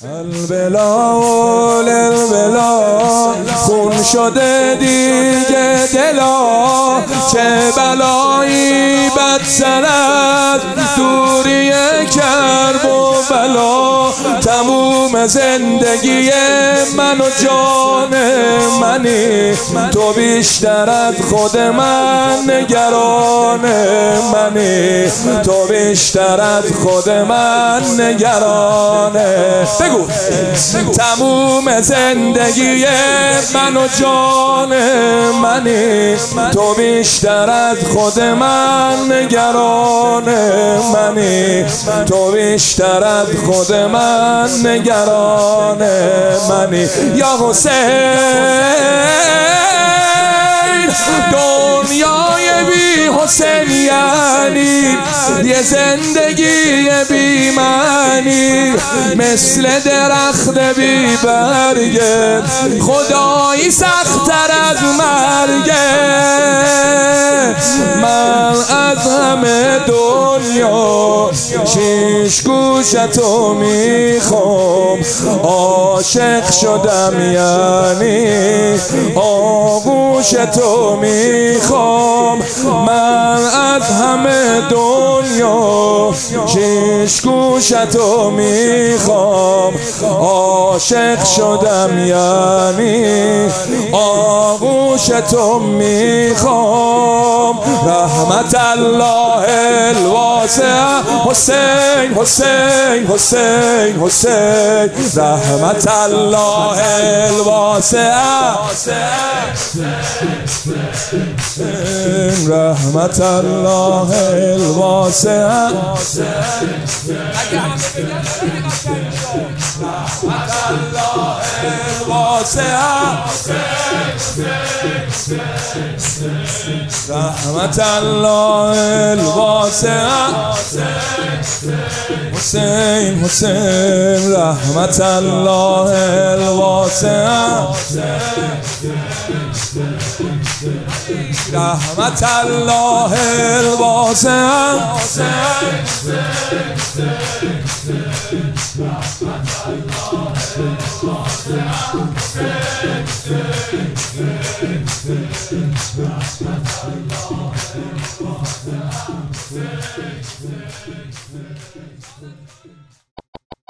البلا البلا خون شده دیگه دلا، چه بلایی بدتر از دوری کرب و بلا. تموم زندگی من و جان منی، تو بیشتر از خود من نگران منی، تو بیشتر از خود من نگران. بگو تموم زندگی من و جان منی، تو بیشتر از خود من نگران منی، تو بیشتر از خود من نگران منی. یا حسین دنیای بی حسین یعنی یه زندگی بی معنی، مثل درخت بی برگه، خدایی سخت‌تر از مرگه. من از همه دنیا شیش گوشتو میخوام، عاشق شدم یعنی آغوشتو میخوام. من از همه دنیا شیش گوشتو میخوام، عاشق شدم یعنی آغوشتو میخوام. رحمت الله الواسع حسین حسین حسین حسین، رحمت الله الواسع رحمت الله الواسع. رحمت الله الواسع رحمت الله الواسع حسین حسین، رحمت الله الواسع رحمت الله الواسع.